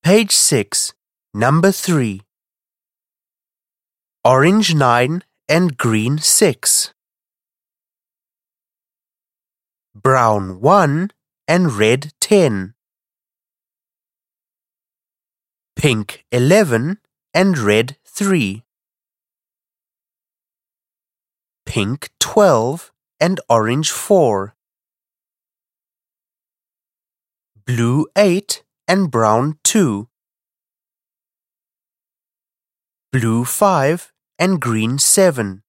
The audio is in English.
Page 6, number 3. Orange 9 and green 6. Brown 1 and red 10. Pink 11 and red 3. Pink 12 and orange 4. Blue 8 and brown 2. Blue 5 and green 7.